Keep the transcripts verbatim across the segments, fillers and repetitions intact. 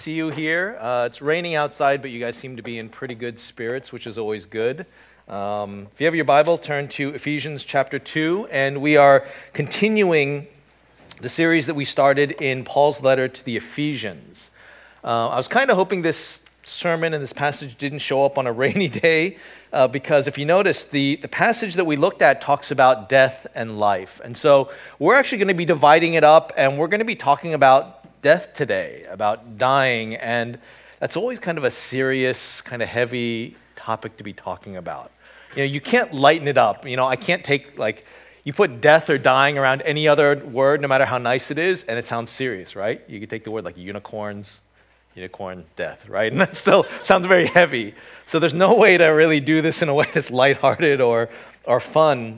See you here. Uh, it's raining outside, but you guys seem to be in pretty good spirits, which is always good. Um, if you have your Bible, turn to Ephesians chapter two, and we are continuing the series that we started in Paul's letter to the Ephesians. Uh, I was kind of hoping this sermon and this passage didn't show up on a rainy day, uh, because if you notice, the, the passage that we looked at talks about death and life. And so we're actually going to be dividing it up, and we're going to be talking about death today, about dying, and that's always kind of a serious, kind of heavy topic to be talking about. You know, you can't lighten it up. You know, I can't take, like, you put death or dying around any other word, no matter how nice it is, and it sounds serious, right? You could take the word like unicorns, unicorn, death, right? And that still sounds very heavy. So there's no way to really do this in a way that's lighthearted or or fun.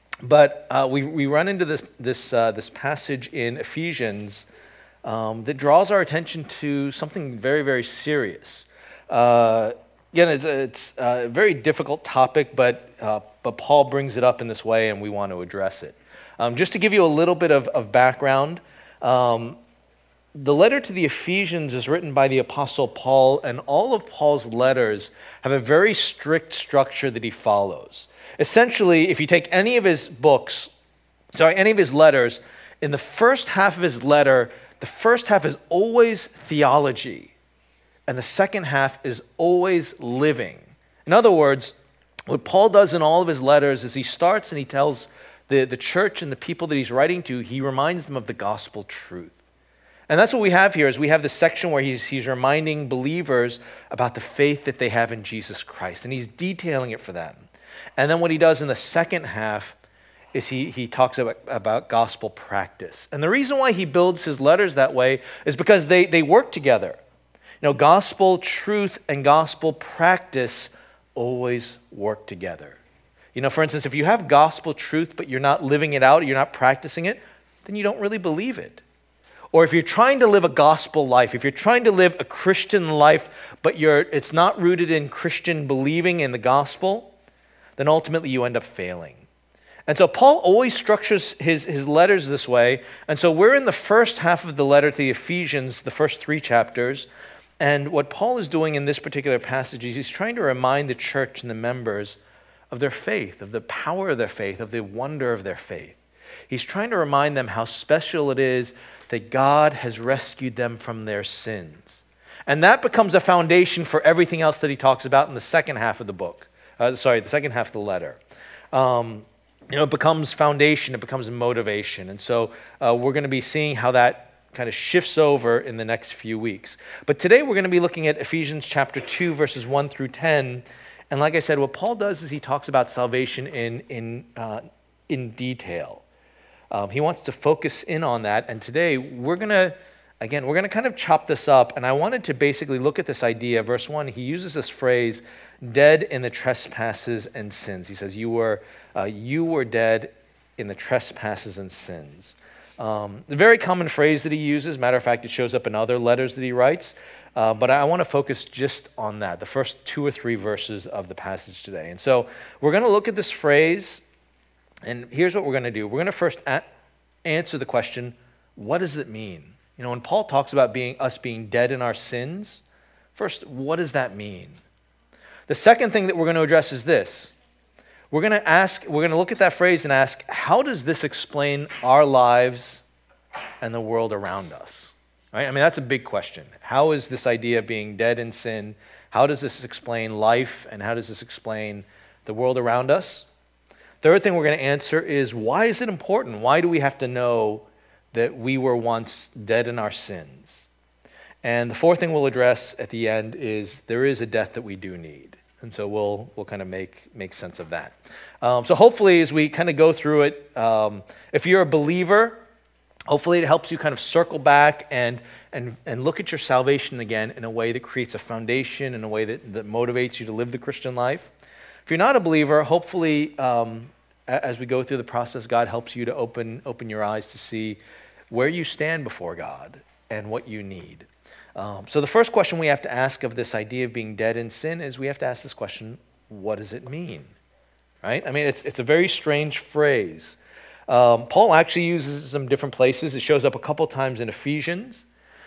But uh, we we run into this this uh, this passage in Ephesians Um, that draws our attention to something very, very serious. Uh, again, it's, a, it's a very difficult topic, but uh, but Paul brings it up in this way, and we want to address it. Um, just to give you a little bit of, of background, um, the letter to the Ephesians is written by the Apostle Paul, and all of Paul's letters have a very strict structure that he follows. Essentially, if you take any of his books, sorry, any of his letters, in the first half of his letter, the first half is always theology, and the second half is always living. In other words, what Paul does in all of his letters is he starts and he tells the, the church and the people that he's writing to, he reminds them of the gospel truth. And that's what we have here, is we have this section where he's, he's reminding believers about the faith that they have in Jesus Christ, and he's detailing it for them. And then what he does in the second half is he, he talks about, about gospel practice. And the reason why he builds his letters that way is because they, they work together. You know, gospel truth and gospel practice always work together. You know, for instance, if you have gospel truth but you're not living it out, you're not practicing it, then you don't really believe it. Or if you're trying to live a gospel life, if you're trying to live a Christian life but you're it's not rooted in Christian believing in the gospel, then ultimately you end up failing. And so Paul always structures his, his letters this way. And so we're in the first half of the letter to the Ephesians, the first three chapters. And what Paul is doing in this particular passage is he's trying to remind the church and the members of their faith, of the power of their faith, of the wonder of their faith. He's trying to remind them how special it is that God has rescued them from their sins. And that becomes a foundation for everything else that he talks about in the second half of the book. Uh, sorry, the second half of the letter. Um, You know, it becomes foundation, it becomes motivation. And so uh, we're going to be seeing how that kind of shifts over in the next few weeks. But today we're going to be looking at Ephesians chapter two, verses one through ten. And like I said, what Paul does is he talks about salvation in, in, uh, in detail. Um, he wants to focus in on that. And today we're going to, again, we're going to kind of chop this up. And I wanted to basically look at this idea. Verse one, he uses this phrase, dead in the trespasses and sins. He says, you were uh, you were dead in the trespasses and sins. Um, a very common phrase that he uses. Matter of fact, it shows up in other letters that he writes. Uh, but I want to focus just on that, the first two or three verses of the passage today. And so we're going to look at this phrase, and here's what we're going to do. We're going to first a- answer the question, what does it mean? You know, when Paul talks about being us being dead in our sins, first, what does that mean? The second thing that we're going to address is this. We're going to ask, we're going to look at that phrase and ask, how does this explain our lives and the world around us? Right? I mean, that's a big question. How is this idea of being dead in sin, how does this explain life, and how does this explain the world around us? Third thing we're going to answer is, why is it important? Why do we have to know that we were once dead in our sins? And the fourth thing we'll address at the end is, there is a death that we do need. And so we'll we'll kind of make make sense of that. Um, so hopefully as we kind of go through it, um, if you're a believer, hopefully it helps you kind of circle back and and and look at your salvation again in a way that creates a foundation, in a way that, that motivates you to live the Christian life. If you're not a believer, hopefully um, as we go through the process, God helps you to open open your eyes to see where you stand before God and what you need. Um, so the first question we have to ask of this idea of being dead in sin is we have to ask this question, what does it mean? Right? I mean, it's it's a very strange phrase. Um, Paul actually uses it in some different places. It shows up a couple times in Ephesians.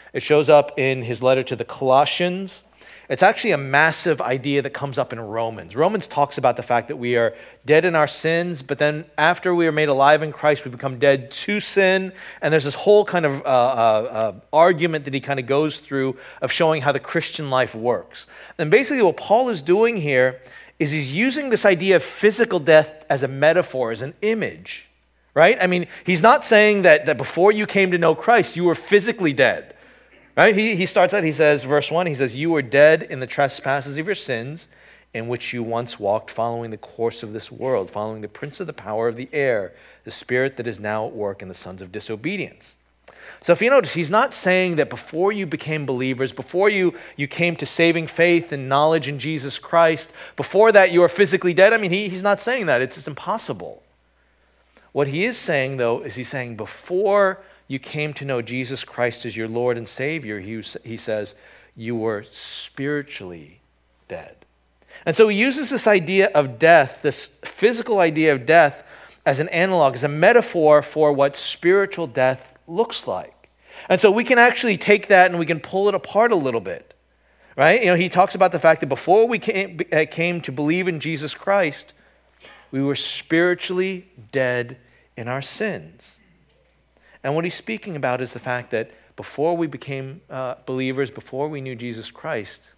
It shows up in his letter to the Colossians. It's actually a massive idea that comes up in Romans. Romans talks about the fact that we are dead in our sins, but then after we are made alive in Christ, we become dead to sin. And there's this whole kind of uh, uh, uh, argument that he kind of goes through of showing how the Christian life works. And basically what Paul is doing here is he's using this idea of physical death as a metaphor, as an image, right? I mean, he's not saying that, that before you came to know Christ, you were physically dead. Right? He, he starts out, he says, verse one, he says, you were dead in the trespasses of your sins in which you once walked, following the course of this world, following the prince of the power of the air, the spirit that is now at work in the sons of disobedience. So if you notice, he's not saying that before you became believers, before you, you came to saving faith and knowledge in Jesus Christ, before that you were physically dead. I mean, he, he's not saying that. It's, it's impossible. What he is saying, though, is he's saying before you came to know Jesus Christ as your Lord and Savior, he, he says, you were spiritually dead. And so he uses this idea of death, this physical idea of death, as an analog, as a metaphor for what spiritual death looks like. And so we can actually take that and we can pull it apart a little bit, right? You know, he talks about the fact that before we came, came to believe in Jesus Christ, we were spiritually dead in our sins. And what he's speaking about is the fact that before we became uh, believers, before we knew Jesus Christ,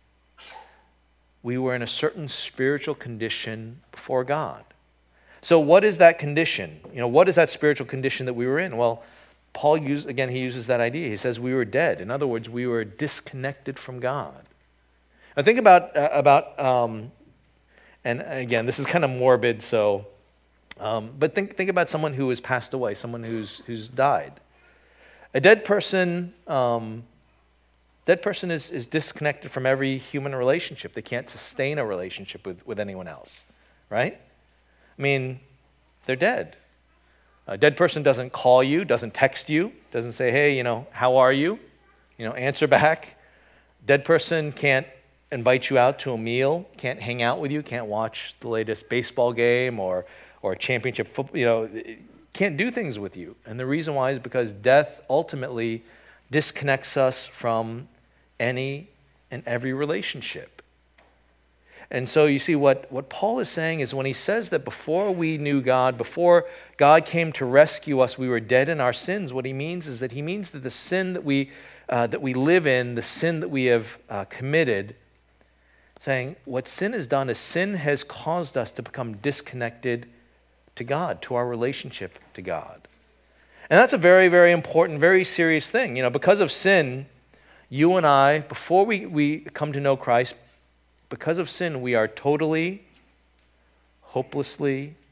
we were in a certain spiritual condition before God. So what is that condition? You know, what is that spiritual condition that we were in? Well, Paul, used, again, he uses that idea. He says we were dead. In other words, we were disconnected from God. Now think about, uh, about um, and again, this is kind of morbid, so... Um, but think think about someone who has passed away, someone who's who's died. A dead person, um, dead person is, is disconnected from every human relationship. They can't sustain a relationship with, with anyone else, right? I mean, they're dead. A dead person doesn't call you, doesn't text you, doesn't say, hey, you know, how are you? You know, answer back. Dead person can't invite you out to a meal, can't hang out with you, can't watch the latest baseball game or or a championship football, you know, can't do things with you. And the reason why is because death ultimately disconnects us from any and every relationship. And so you see what, what Paul is saying is when he says that before we knew God, before God came to rescue us, we were dead in our sins, what he means is that he means that the sin that we, uh, that we live in, the sin that we have uh, committed, saying what sin has done is sin has caused us to become disconnected to God, to our relationship to God. And that's a very, very important, very serious thing. You know, because of sin, you and I, before we, we come to know Christ, because of sin, we are totally, hopelessly,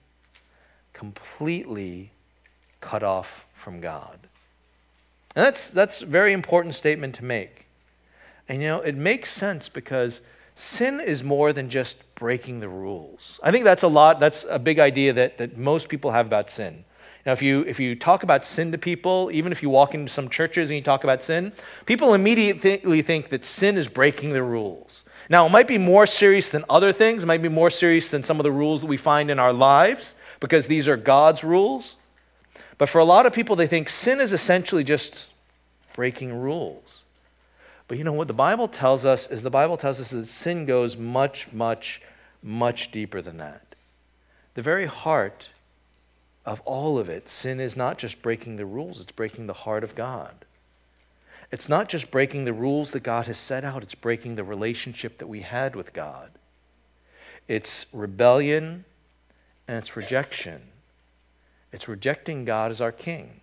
completely cut off from God. And that's that's a very important statement to make. And you know, it makes sense because sin is more than just breaking the rules. I think that's a lot, that's a big idea that, that most people have about sin. Now, if you if you talk about sin to people, even if you walk into some churches and you talk about sin, people immediately think that sin is breaking the rules. Now, it might be more serious than other things. It might be more serious than some of the rules that we find in our lives because these are God's rules. But for a lot of people, they think sin is essentially just breaking rules. But you know what the Bible tells us is the Bible tells us that sin goes much, much, much deeper than that. The very heart of all of it, sin is not just breaking the rules, it's breaking the heart of God. It's not just breaking the rules that God has set out, it's breaking the relationship that we had with God. It's rebellion and it's rejection. It's rejecting God as our King.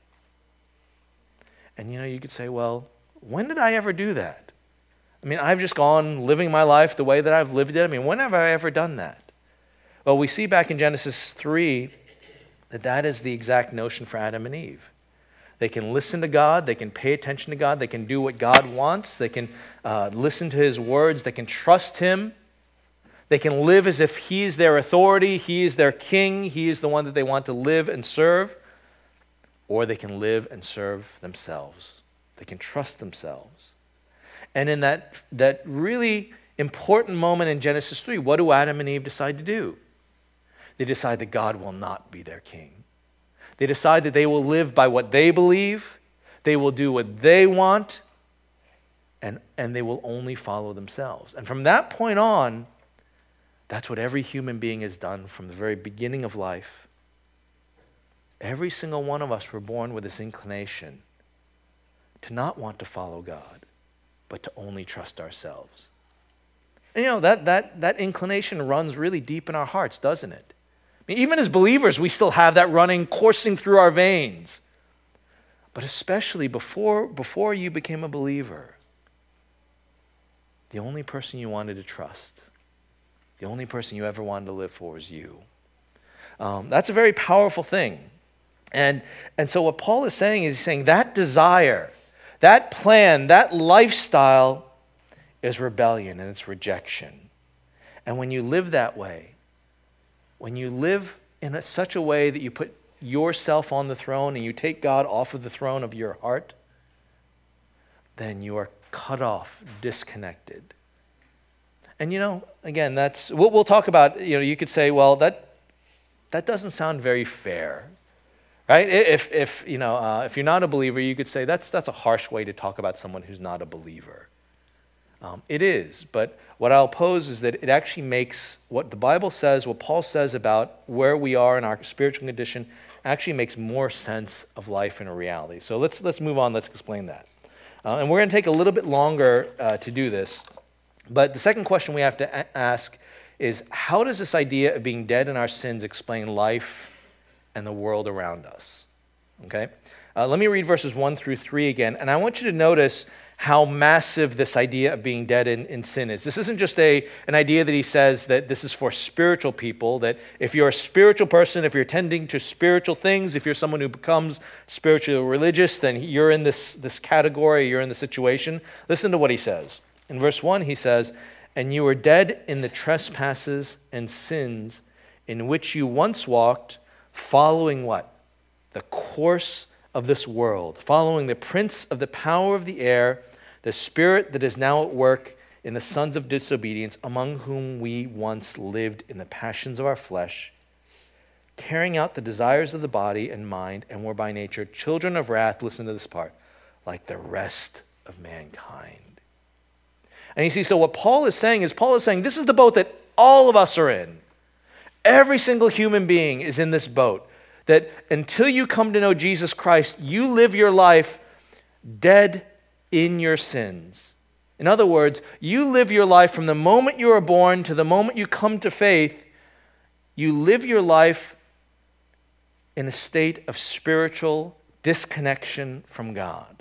And you know, you could say, well, when did I ever do that? I mean, I've just gone living my life the way that I've lived it. I mean, when have I ever done that? Well, we see back in Genesis three that that is the exact notion for Adam and Eve. They can listen to God, they can pay attention to God, they can do what God wants, they can uh, listen to His words, they can trust Him, they can live as if He is their authority, He is their king, He is the one that they want to live and serve, or they can live and serve themselves. They can trust themselves. And in that, that really important moment in Genesis three, what do Adam and Eve decide to do? They decide that God will not be their king. They decide that they will live by what they believe, they will do what they want, and, and they will only follow themselves. And from that point on, that's what every human being has done from the very beginning of life. Every single one of us were born with this inclination to not want to follow God, but to only trust ourselves. And you know, that, that, that inclination runs really deep in our hearts, doesn't it? I mean, even as believers, we still have that running, coursing through our veins. But especially before, before you became a believer, the only person you wanted to trust, the only person you ever wanted to live for was you. Um, that's a very powerful thing. And, and so what Paul is saying is he's saying that desire, that plan, that lifestyle is rebellion and it's rejection. And when you live that way, when you live in a, such a way that you put yourself on the throne and you take God off of the throne of your heart, then you are cut off, disconnected. And you know, again, that's, we'll, we'll talk about, you know, you could say, well, that that doesn't sound very fair, right? If, if you know, uh, if you're not a believer, you could say that's, that's a harsh way to talk about someone who's not a believer. Um, it is, but what I'll pose is that it actually makes what the Bible says, what Paul says about where we are in our spiritual condition, actually makes more sense of life and a reality. So let's let's move on. Let's explain that. Uh, and we're going to take a little bit longer uh, to do this. But the second question we have to a- ask is, how does this idea of being dead in our sins explain life and the world around us? Okay? Uh, let me read verses one through three again. And I want you to notice how massive this idea of being dead in, in sin is. This isn't just a an idea that he says that this is for spiritual people, that if you're a spiritual person, if you're tending to spiritual things, if you're someone who becomes spiritually religious, then you're in this, this category, you're in the situation. Listen to what he says. In verse one, he says, "And you were dead in the trespasses and sins in which you once walked, following" what? "The course of this world, following the prince of the power of the air, the spirit that is now at work in the sons of disobedience, among whom we once lived in the passions of our flesh, carrying out the desires of the body and mind, and were by nature children of wrath," listen to this part, "like the rest of mankind." And you see, so what Paul is saying is, Paul is saying, this is the boat that all of us are in. Every single human being is in this boat. That until you come to know Jesus Christ, you live your life dead in your sins. In other words, you live your life from the moment you are born to the moment you come to faith, you live your life in a state of spiritual disconnection from God.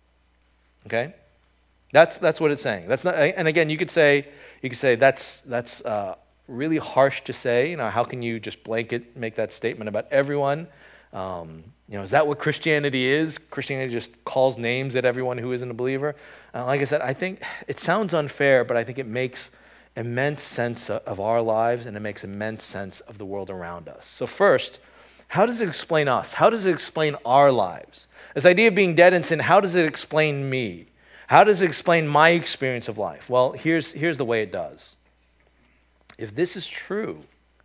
Okay? That's that's what it's saying. That's not, and again, you could say you could say that's that's uh, really harsh to say. You know, how can you just blanket make that statement about everyone? Um, you know, is that what Christianity is? Christianity just calls names at everyone who isn't a believer. Uh, like I said, I think it sounds unfair, but I think it makes immense sense of our lives, and it makes immense sense of the world around us. So first, how does it explain us? How does it explain our lives? This idea of being dead in sin, how does it explain me? How does it explain my experience of life? Well, here's, here's the way it does. If this is true,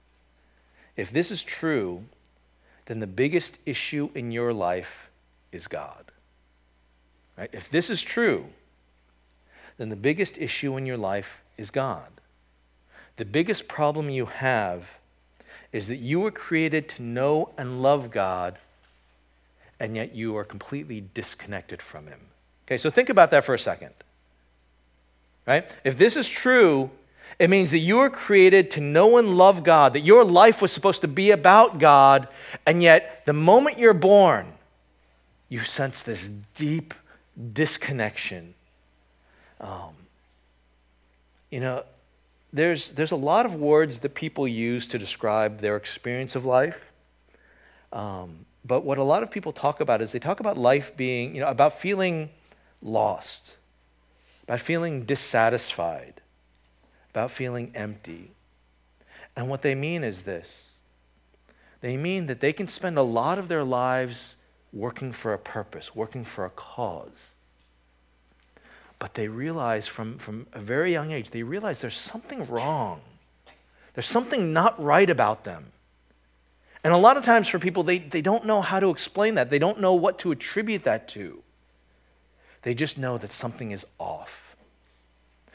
if this is true, then the biggest issue in your life is God. Right? If this is true, then the biggest issue in your life is God. The biggest problem you have is that you were created to know and love God, and yet you are completely disconnected from him. Okay, so think about that for a second. Right? If this is true, it means that you were created to know and love God, that your life was supposed to be about God, and yet the moment you're born, you sense this deep disconnection. Um, you know, there's there's a lot of words that people use to describe their experience of life. Um, but what a lot of people talk about is they talk about life being, you know, about feeling lost, about feeling dissatisfied, about feeling empty. And what they mean is this. They mean that they can spend a lot of their lives working for a purpose, working for a cause. But they realize from, from a very young age, they realize there's something wrong. There's something not right about them. And a lot of times for people, they, they don't know how to explain that. They don't know what to attribute that to. They just know that something is off.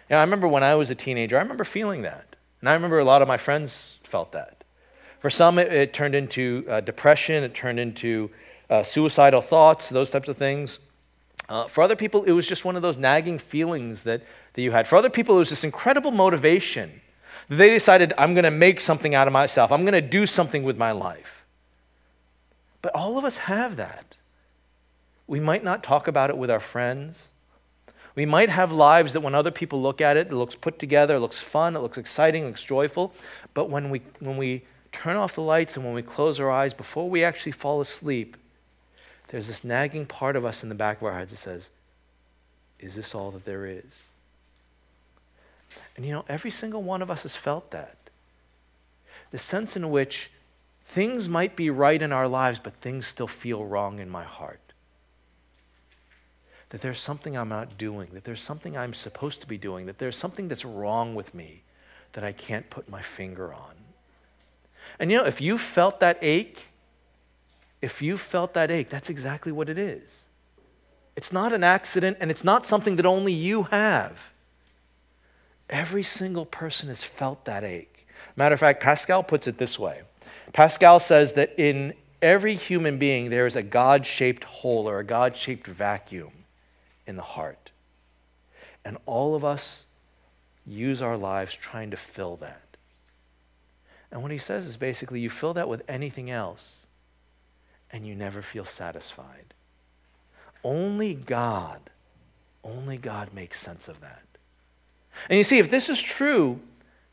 You know, I remember when I was a teenager, I remember feeling that. And I remember a lot of my friends felt that. For some, it, it turned into uh, depression. It turned into uh, suicidal thoughts, those types of things. Uh, for other people, it was just one of those nagging feelings that, that you had. For other people, it was this incredible motivation. They decided, I'm going to make something out of myself. I'm going to do something with my life. But all of us have that. We might not talk about it with our friends. We might have lives that when other people look at it, it looks put together, it looks fun, it looks exciting, it looks joyful. But when we, when we turn off the lights and when we close our eyes, before we actually fall asleep, there's this nagging part of us in the back of our heads that says, is this all that there is? And you know, every single one of us has felt that. The sense in which things might be right in our lives, but things still feel wrong in my heart. That there's something I'm not doing, that there's something I'm supposed to be doing, that there's something that's wrong with me that I can't put my finger on. And you know, if you felt that ache, if you felt that ache, that's exactly what it is. It's not an accident, and it's not something that only you have. Every single person has felt that ache. Matter of fact, Pascal puts it this way. Pascal says that in every human being, there is a God-shaped hole or a God-shaped vacuum in the heart. And all of us use our lives trying to fill that. And what he says is basically you fill that with anything else and you never feel satisfied. Only God, only God makes sense of that. And you see, if this is true,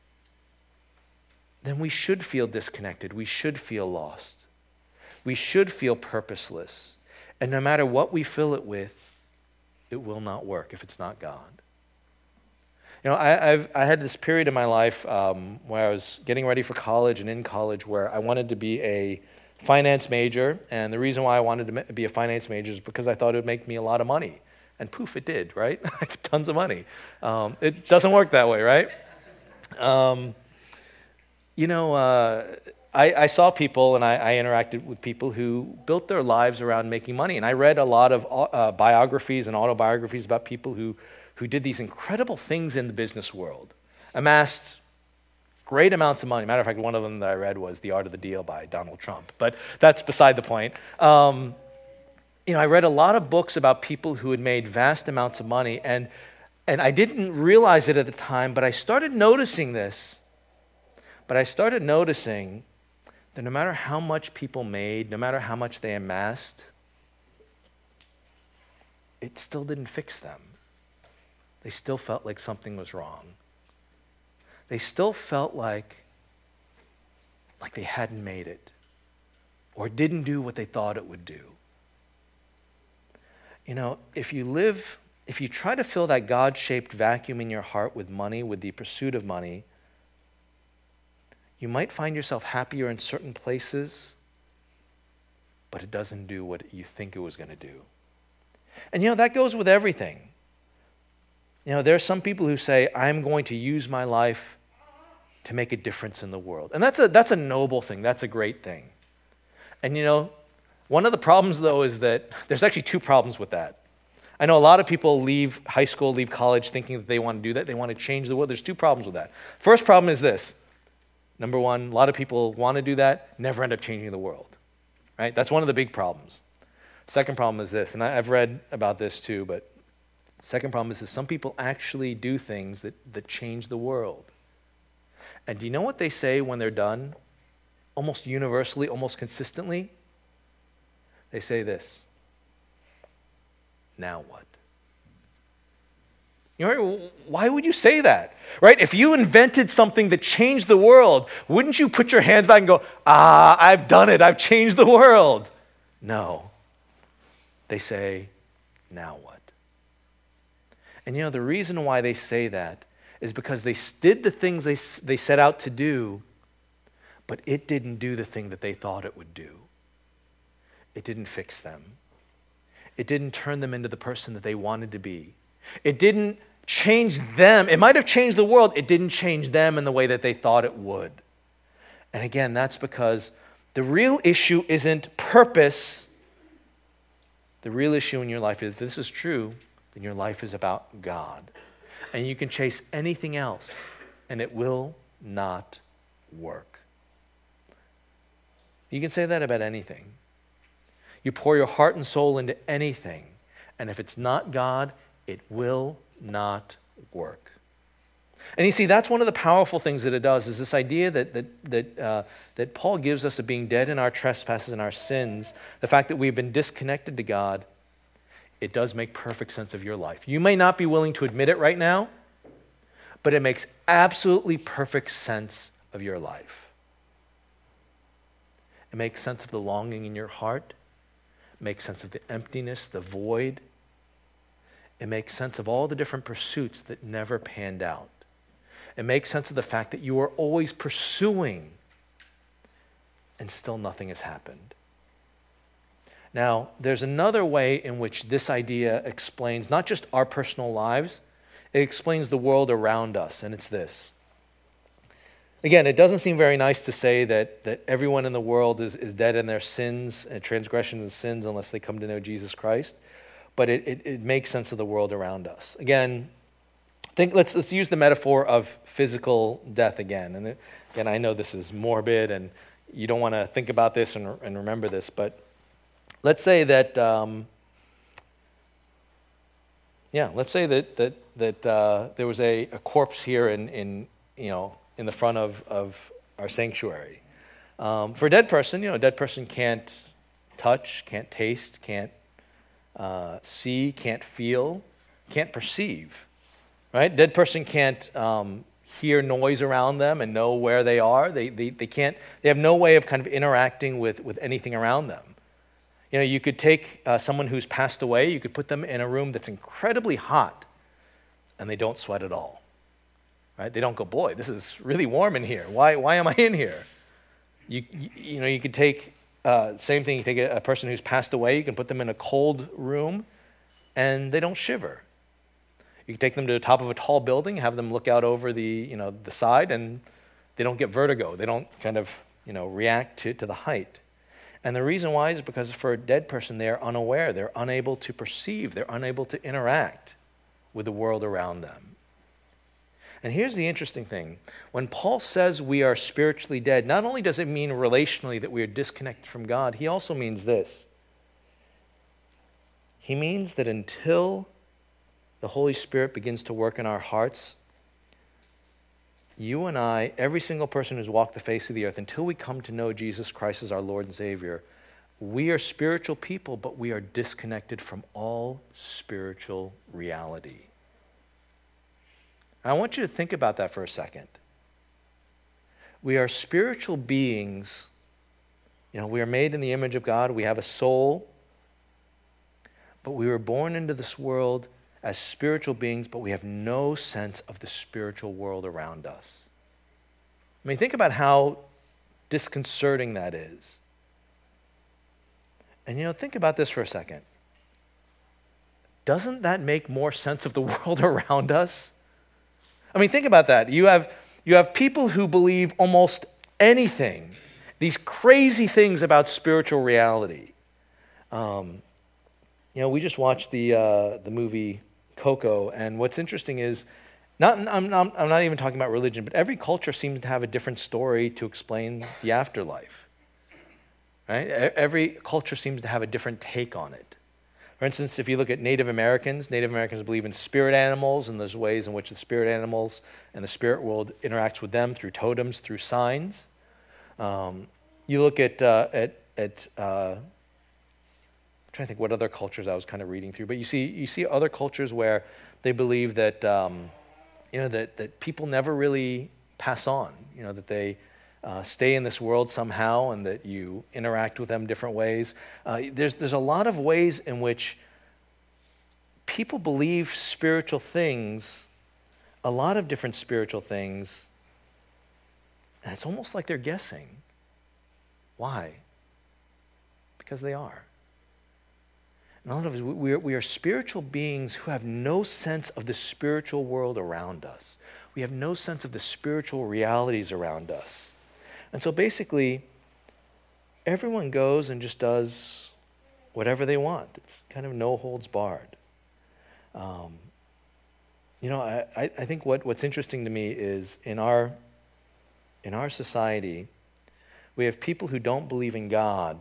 then we should feel disconnected. We should feel lost. We should feel purposeless. And no matter what we fill it with, it will not work if it's not God. You know, I, I've I had this period in my life um, where I was getting ready for college and in college where I wanted to be a finance major. And the reason why I wanted to be a finance major is because I thought it would make me a lot of money. And poof, it did, right? Tons of money. Um, it doesn't work that way, right? Um, you know, uh, I, I saw people and I, I interacted with people who built their lives around making money. And I read a lot of uh, biographies and autobiographies about people who, who did these incredible things in the business world, amassed great amounts of money. Matter of fact, one of them that I read was The Art of the Deal by Donald Trump. But that's beside the point. Um, You know, I read a lot of books about people who had made vast amounts of money, and and I didn't realize it at the time, but I started noticing this. But I started noticing that no matter how much people made, no matter how much they amassed, it still didn't fix them. They still felt like something was wrong. They still felt like, like they hadn't made it, or didn't do what they thought it would do. You know, if you live, if you try to fill that God-shaped vacuum in your heart with money, with the pursuit of money, you might find yourself happier in certain places, but it doesn't do what you think it was going to do. And you know, that goes with everything. You know, there are some people who say, I'm going to use my life to make a difference in the world. And that's a, that's a noble thing. That's a great thing. And you know, one of the problems, though, is that there's actually two problems with that. I know a lot of people leave high school, leave college thinking that they want to do that. They want to change the world. There's two problems with that. First problem is this. Number one, a lot of people want to do that, never end up changing the world. Right? That's one of the big problems. Second problem is this, and I, I've read about this too, but second problem is that some people actually do things that, that change the world. And do you know what they say when they're done? Almost universally, almost consistently? They say this, now what? You know, why would you say that, right? If you invented something that changed the world, wouldn't you put your hands back and go, ah, I've done it, I've changed the world? No. They say, now what? And you know, the reason why they say that is because they did the things they, they set out to do, but it didn't do the thing that they thought it would do. It didn't fix them. It didn't turn them into the person that they wanted to be. It didn't change them. It might have changed the world. It didn't change them in the way that they thought it would. And again, that's because the real issue isn't purpose. The real issue in your life is, if this is true, then your life is about God. and you can chase anything else, and it will not work. You can say that about anything. You pour your heart and soul into anything, and if it's not God, it will not work. And you see, that's one of the powerful things that it does, is this idea that that that uh, that Paul gives us of being dead in our trespasses and our sins, the fact that we've been disconnected to God. It does make perfect sense of your life. You may not be willing to admit it right now, but it makes absolutely perfect sense of your life. It makes sense of the longing in your heart. It makes sense of the emptiness, the void. It makes sense of all the different pursuits that never panned out. It makes sense of the fact that you are always pursuing and still nothing has happened. Now, there's another way in which this idea explains not just our personal lives, it explains the world around us, and it's this. Again, it doesn't seem very nice to say that, that everyone in the world is, is dead in their sins and transgressions and sins unless they come to know Jesus Christ, but it, it, it makes sense of the world around us. Again, think let's let's use the metaphor of physical death again. And it, again, I know this is morbid, and you don't want to think about this and, and remember this, but let's say that, um, yeah, let's say that that that uh, there was a, a corpse here in in you know in the front of of our sanctuary. Um, for a dead person, you know, a dead person can't touch, can't taste, can't uh, see, can't feel, can't perceive. Right? Dead person can't um, hear noise around them and know where they are. They, they they can't. They have no way of kind of interacting with, with anything around them. You know, you could take uh, someone who's passed away. You could put them in a room that's incredibly hot, and they don't sweat at all. Right? They don't go, boy, this is really warm in here. Why why am I in here? You you, you know, you could take uh, same thing. You take a, a person who's passed away. You can put them in a cold room, and they don't shiver. You can take them to the top of a tall building, have them look out over the, you know, the side, and they don't get vertigo. They don't kind of, you know, react to, to the height. And the reason why is because for a dead person, they're unaware. They're unable to perceive. They're unable to interact with the world around them. And here's the interesting thing. When Paul says we are spiritually dead, not only does it mean relationally that we are disconnected from God, he also means this. He means that until the Holy Spirit begins to work in our hearts, you and I, every single person who's walked the face of the earth, until we come to know Jesus Christ as our Lord and Savior, we are spiritual people, but we are disconnected from all spiritual reality. I want you to think about that for a second. We are spiritual beings. You know, we are made in the image of God. We have a soul, but we were born into this world as spiritual beings, but we have no sense of the spiritual world around us. I mean, think about how disconcerting that is. And, you know, think about this for a second. Doesn't that make more sense of the world around us? I mean, think about that. You have, you have people who believe almost anything, these crazy things about spiritual reality. Um, you know, we just watched the uh, the movie Coco, and what's interesting is, not I'm, not I'm not even talking about religion, but every culture seems to have a different story to explain the afterlife. Right? Every culture seems to have a different take on it. For instance, if you look at Native Americans, Native Americans believe in spirit animals, and there's ways in which the spirit animals and the spirit world interacts with them through totems, through signs. Um, you look at uh, at at uh, I'm trying to think what other cultures I was kind of reading through, but you see you see other cultures where they believe that um, you know that that people never really pass on, you know, that they uh, stay in this world somehow, and that you interact with them different ways. Uh, there's there's a lot of ways in which people believe spiritual things, a lot of different spiritual things, and it's almost like they're guessing. Why? Because they are. And a lot of us, we are, we are spiritual beings who have no sense of the spiritual world around us. We have no sense of the spiritual realities around us. And so basically, everyone goes and just does whatever they want. It's kind of no holds barred. Um, You know, I, I I think what, what's interesting to me is in our in our society, we have people who don't believe in God,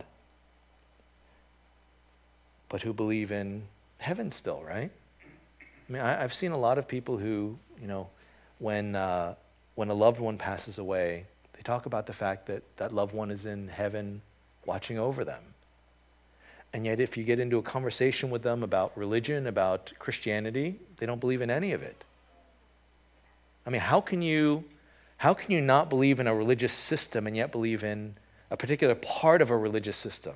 but who believe in heaven still, right? I mean, I, I've seen a lot of people who, you know, when uh, when a loved one passes away, they talk about the fact that that loved one is in heaven watching over them. And yet if you get into a conversation with them about religion, about Christianity, they don't believe in any of it. I mean, how can you, how can you not believe in a religious system and yet believe in a particular part of a religious system?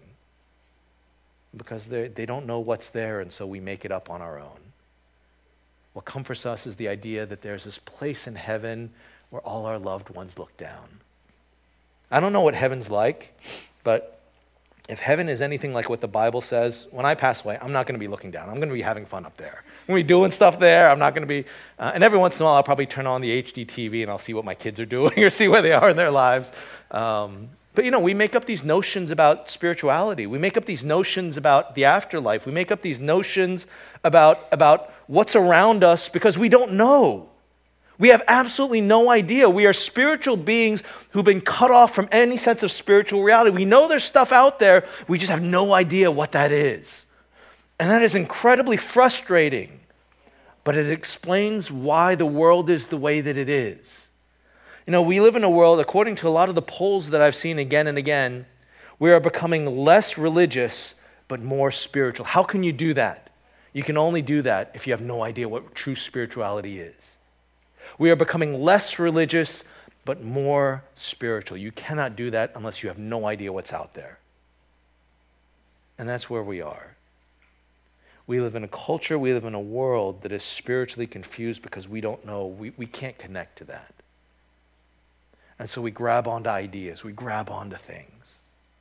Because they they don't know what's there, and so we make it up on our own. What comforts us is the idea that there's this place in heaven where all our loved ones look down. I don't know what heaven's like, but if heaven is anything like what the Bible says, when I pass away, I'm not going to be looking down. I'm going to be having fun up there. I'm going to be doing stuff there. I'm not going to be, uh, and every once in a while, I'll probably turn on the H D T V and I'll see what my kids are doing or see where they are in their lives. Um, but you know, we make up these notions about spirituality. We make up these notions about the afterlife. We make up these notions about, about what's around us because we don't know. We have absolutely no idea. We are spiritual beings who've been cut off from any sense of spiritual reality. We know there's stuff out there. We just have no idea what that is. And that is incredibly frustrating. But it explains why the world is the way that it is. You know, we live in a world, according to a lot of the polls that I've seen again and again, we are becoming less religious but more spiritual. How can you do that? You can only do that if you have no idea what true spirituality is. We are becoming less religious, but more spiritual. You cannot do that unless you have no idea what's out there. And that's where we are. We live in a culture, we live in a world that is spiritually confused because we don't know, we, we can't connect to that. And so we grab onto ideas, we grab onto things.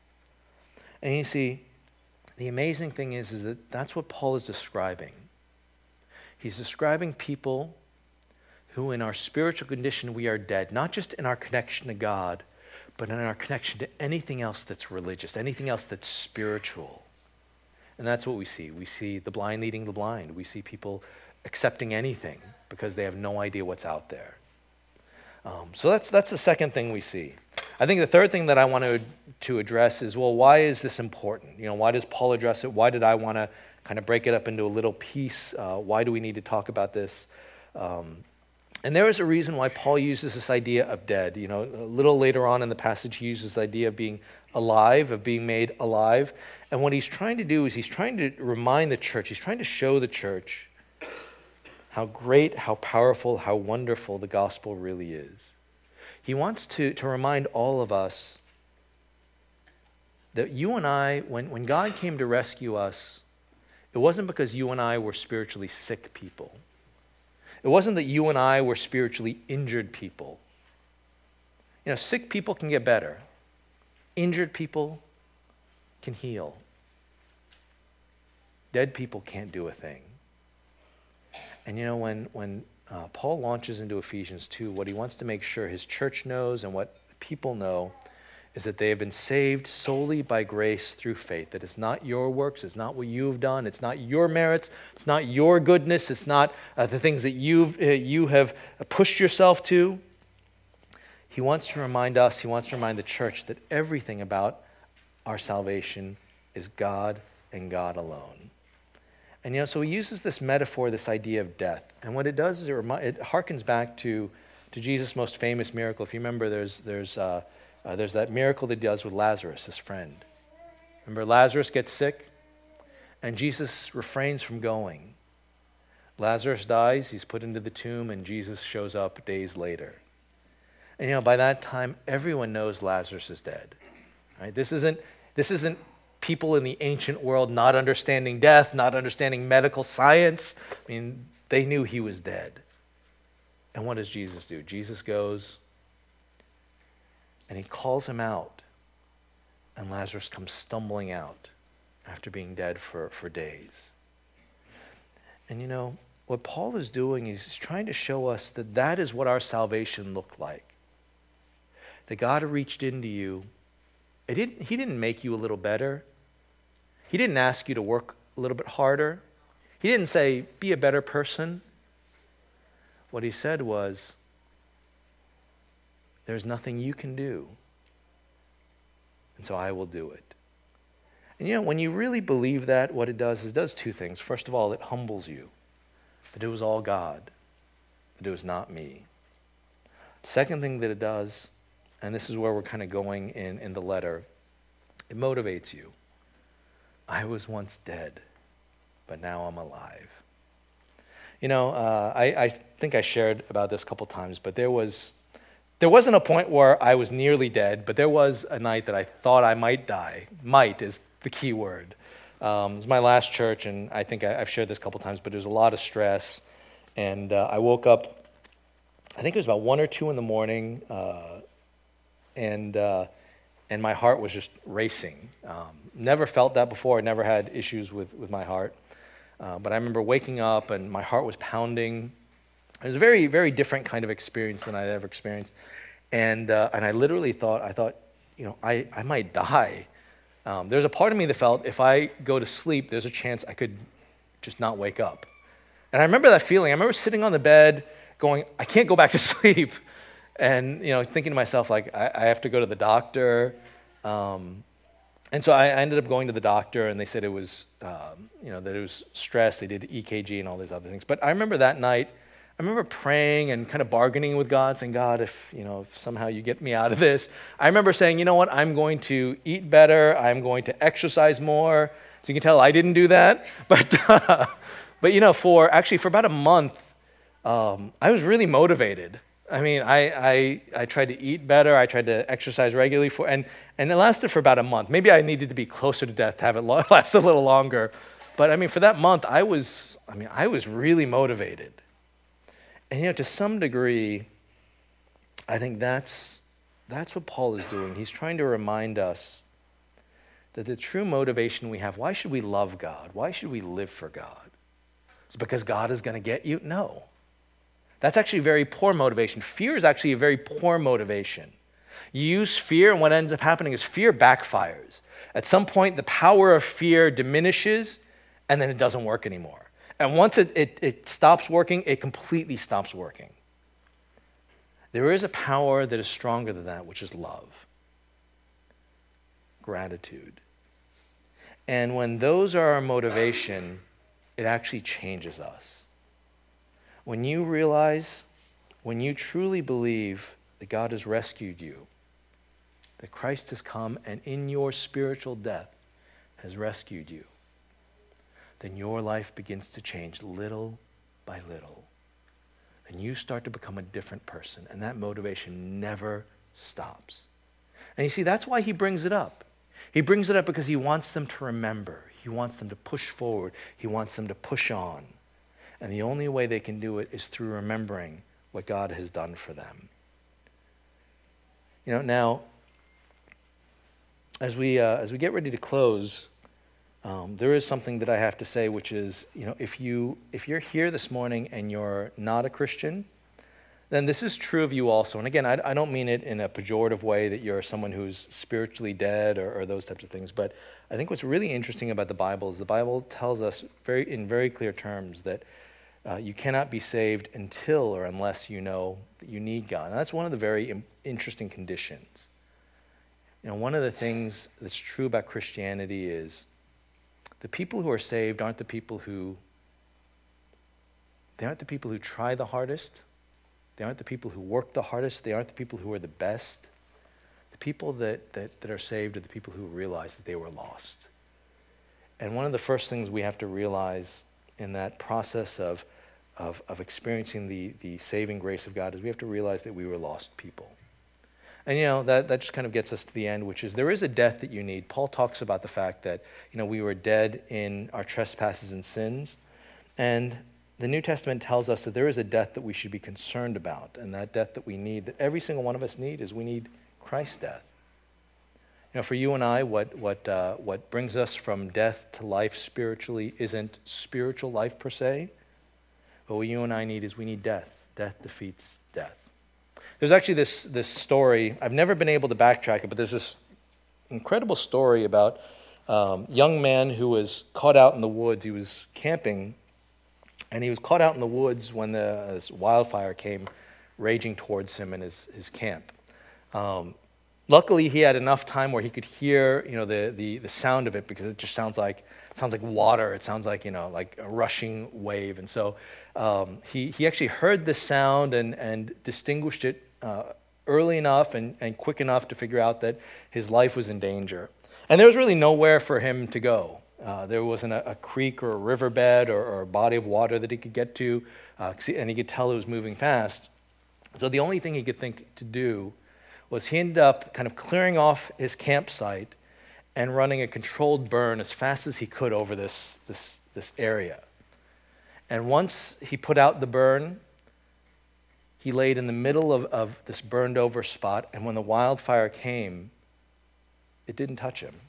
And you see, the amazing thing is, is that that's what Paul is describing. He's describing people who in our spiritual condition we are dead, not just in our connection to God, but in our connection to anything else that's religious, anything else that's spiritual. And that's what we see. We see the blind leading the blind. We see people accepting anything because they have no idea what's out there. Um, so that's that's the second thing we see. I think the third thing that I want to, to address is, well, why is this important? You know, why does Paul address it? Why did I want to kind of break it up into a little piece? Uh, why do we need to talk about this? Um, And there is a reason why Paul uses this idea of dead. You know, a little later on in the passage, he uses the idea of being alive, of being made alive. And what he's trying to do is he's trying to remind the church, he's trying to show the church how great, how powerful, how wonderful the gospel really is. He wants to, to remind all of us that you and I, when, when God came to rescue us, it wasn't because you and I were spiritually sick people. It wasn't that you and I were spiritually injured people. You know, sick people can get better. Injured people can heal. Dead people can't do a thing. And you know, when, when uh, Paul launches into Ephesians two, what he wants to make sure his church knows and what people know is that they have been saved solely by grace through faith. That it's not your works, it's not what you've done, it's not your merits, it's not your goodness, it's not uh, the things that you've, uh, you have pushed yourself to. He wants to remind us, he wants to remind the church that everything about our salvation is God and God alone. And you know, so he uses this metaphor, this idea of death. And what it does is it, remi- it harkens back to, to Jesus' most famous miracle. If you remember, there's there's uh, uh, there's that miracle that he does with Lazarus, his friend. Remember, Lazarus gets sick, and Jesus refrains from going. Lazarus dies, he's put into the tomb, and Jesus shows up days later. And you know, by that time, everyone knows Lazarus is dead. Right? This isn't this isn't people in the ancient world not understanding death, not understanding medical science. I mean, they knew he was dead. And what does Jesus do? Jesus goes and he calls him out, and Lazarus comes stumbling out after being dead for, for days. And you know, what Paul is doing is he's trying to show us that that is what our salvation looked like. That God reached into you. It didn't, he didn't make you a little better. He didn't ask you to work a little bit harder. He didn't say, be a better person. What he said was, there's nothing you can do, and so I will do it. And you know, when you really believe that, what it does is it does two things. First of all, it humbles you, that it was all God, that it was not me. Second thing that it does, and this is where we're kind of going in, in the letter, it motivates you. I was once dead, but now I'm alive. You know, uh, I, I think I shared about this a couple times, but there was, there wasn't a point where I was nearly dead, but there was a night that I thought I might die. Might is the key word. Um, it was my last church, and I think I, I've shared this a couple times, but there was a lot of stress, and uh, I woke up, I think it was about one or two in the morning, uh, and uh, and my heart was just racing. Um, never felt that before. I never had issues with, with my heart. Uh, but I remember waking up and my heart was pounding. It was a very, very different kind of experience than I'd ever experienced. And uh, and I literally thought, I thought, you know, I, I might die. Um, there's a part of me that felt if I go to sleep, there's a chance I could just not wake up. And I remember that feeling. I remember sitting on the bed going, I can't go back to sleep. And, you know, thinking to myself, like, I, I have to go to the doctor. Um, and so I, I ended up going to the doctor, and they said it was, um, you know, that it was stress. They did E K G and all these other things. But I remember that night, I remember praying and kind of bargaining with God, saying, God, if, you know, if somehow you get me out of this. I remember saying, you know what, I'm going to eat better. I'm going to exercise more. So you can tell I didn't do that. But, uh, but you know, for actually for about a month, um, I was really motivated. I mean, I, I I tried to eat better. I tried to exercise regularly, for, and, and it lasted for about a month. Maybe I needed to be closer to death to have it last a little longer. But I mean, for that month, I was, I mean, I was really motivated. And you know, to some degree, I think that's, that's what Paul is doing. He's trying to remind us that the true motivation we have, why should we love God? Why should we live for God? It's because God is going to get you? No. That's actually very poor motivation. Fear is actually a very poor motivation. You use fear, and what ends up happening is fear backfires. At some point, the power of fear diminishes, and then it doesn't work anymore. And once it, it, it stops working, it completely stops working. There is a power that is stronger than that, which is love, gratitude. And when those are our motivation, it actually changes us. When you realize, when you truly believe that God has rescued you, that Christ has come and in your spiritual death has rescued you, then your life begins to change little by little. And you start to become a different person, and that motivation never stops. And you see, that's why he brings it up. He brings it up because he wants them to remember. He wants them to push forward. He wants them to push on. And the only way they can do it is through remembering what God has done for them. You know, now, as we uh, as we get ready to close, um, there is something that I have to say, which is, you know, if you if you're here this morning and you're not a Christian, then this is true of you also. And again, I, I don't mean it in a pejorative way that you're someone who's spiritually dead or, or those types of things. But I think what's really interesting about the Bible is the Bible tells us very in very clear terms that Uh, you cannot be saved until or unless you know that you need God. And that's one of the very im- interesting conditions. You know, one of the things that's true about Christianity is the people who are saved aren't the people who, they aren't the people who try the hardest. They aren't the people who work the hardest. They aren't the people who are the best. The people that, that, that are saved are the people who realize that they were lost. And one of the first things we have to realize in that process of, of, of experiencing the, the saving grace of God is we have to realize that we were lost people. And, you know, that, that just kind of gets us to the end, which is there is a death that you need. Paul talks about the fact that, you know, we were dead in our trespasses and sins. And the New Testament tells us that there is a death that we should be concerned about. And that death that we need, that every single one of us need, is we need Christ's death. You know, for you and I, what what uh, what brings us from death to life spiritually isn't spiritual life per se, but what you and I need is we need death. Death defeats death. There's actually this this story. I've never been able to backtrack it, but there's this incredible story about um, a young man who was caught out in the woods. He was camping, And he was caught out in the woods when the, this wildfire came raging towards him in his, his camp. Um, luckily, he had enough time where he could hear, you know, the, the, the sound of it, because it just sounds like it sounds like water. It sounds like, you know, like a rushing wave. And so um, he, he actually heard the sound and, and distinguished it uh, early enough and, and quick enough to figure out that his life was in danger. And there was really nowhere for him to go. Uh, there wasn't a, a creek or a riverbed or, or a body of water that he could get to, uh, and he could tell it was moving fast. So the only thing he could think to do was he ended up kind of clearing off his campsite and running a controlled burn as fast as he could over this, this, this area. And once he put out the burn, he laid in the middle of, of this burned over spot, and when the wildfire came, it didn't touch him.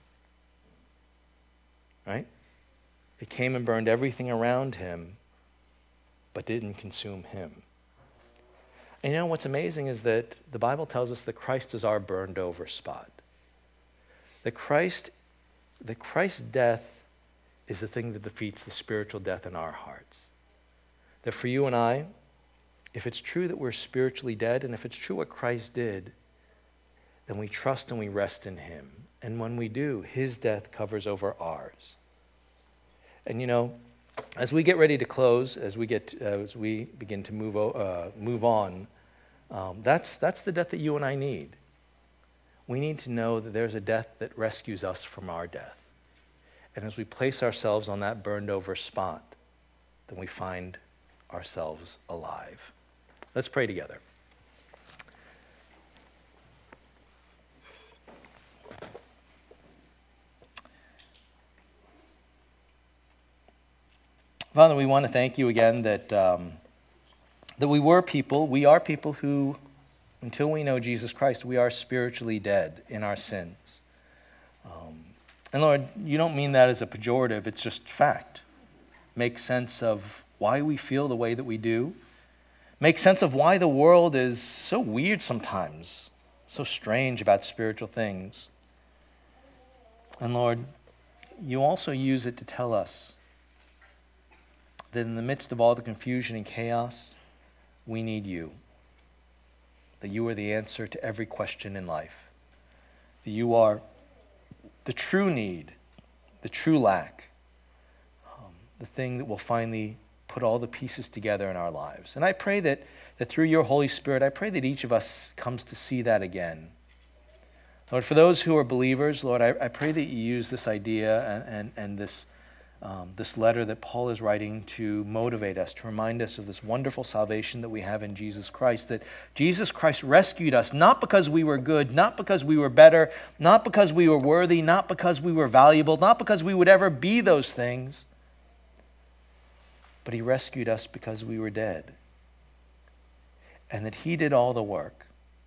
Right? It came and burned everything around him, but didn't consume him. And you know what's amazing is that the Bible tells us that Christ is our burned over spot. That Christ, that Christ's death is the thing that defeats the spiritual death in our hearts. That for you and I, if it's true that we're spiritually dead, and if it's true what Christ did, then we trust and we rest in him. And when we do, his death covers over ours. And you know, as we get ready to close, as we get, uh, as we begin to move, uh, move on, um, that's that's the death that you and I need. We need to know that there's a death that rescues us from our death. And as we place ourselves on that burned over spot, then we find ourselves alive. Let's pray together. Father, we want to thank you again that um, that we were people, we are people who, until we know Jesus Christ, we are spiritually dead in our sins. Um, and Lord, you don't mean that as a pejorative, it's just fact. Make sense of why we feel the way that we do. Make sense of why the world is so weird sometimes, so strange about spiritual things. And Lord, you also use it to tell us that in the midst of all the confusion and chaos, we need you. That you are the answer to every question in life. That you are the true need, the true lack, um, the thing that will finally put all the pieces together in our lives. And I pray that, that through your Holy Spirit, I pray that each of us comes to see that again. Lord, for those who are believers, Lord, I, I pray that you use this idea and, and, and this Um, this letter that Paul is writing to motivate us, to remind us of this wonderful salvation that we have in Jesus Christ, that Jesus Christ rescued us not because we were good, not because we were better, not because we were worthy, not because we were valuable, not because we would ever be those things, but he rescued us because we were dead, and that he did all the work.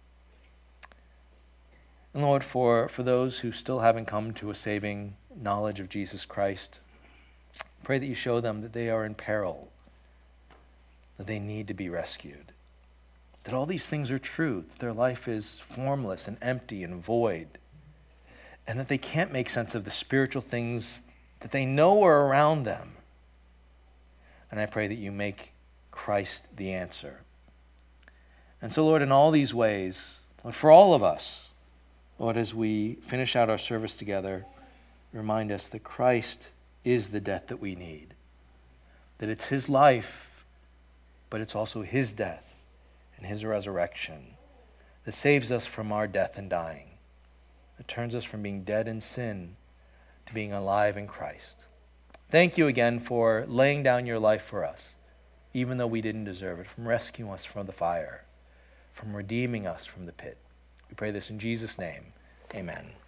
And Lord, for, for those who still haven't come to a saving knowledge of Jesus Christ, pray that you show them that they are in peril, that they need to be rescued, that all these things are true, that their life is formless and empty and void, and that they can't make sense of the spiritual things that they know are around them. And I pray that you make Christ the answer. And so, Lord, in all these ways, Lord, for all of us, Lord, as we finish out our service together, remind us that Christ is the death that we need. That it's his life, but it's also his death and his resurrection that saves us from our death and dying. That turns us from being dead in sin to being alive in Christ. Thank you again for laying down your life for us, even though we didn't deserve it, from rescuing us from the fire, from redeeming us from the pit. We pray this in Jesus' name. Amen.